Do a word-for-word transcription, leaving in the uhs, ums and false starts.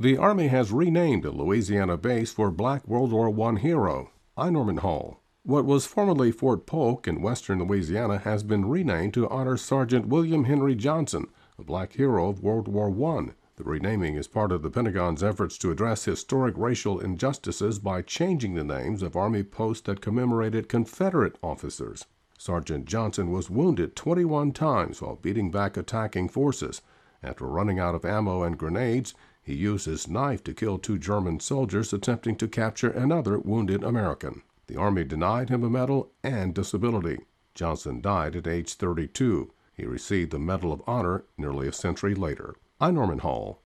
The Army has renamed a Louisiana base for Black World War One hero. I'm Norman Hall. What was formerly Fort Polk in western Louisiana has been renamed to honor Sergeant William Henry Johnson, a black hero of World War One. The renaming is part of the Pentagon's efforts to address historic racial injustices by changing the names of Army posts that commemorated Confederate officers. Sergeant Johnson was wounded twenty-one times while beating back attacking forces. After running out of ammo and grenades, he used his knife to kill two German soldiers attempting to capture another wounded American. The Army denied him a medal and disability. Johnson died at age thirty-two. He received the Medal of Honor nearly a century later. I'm Norman Hall.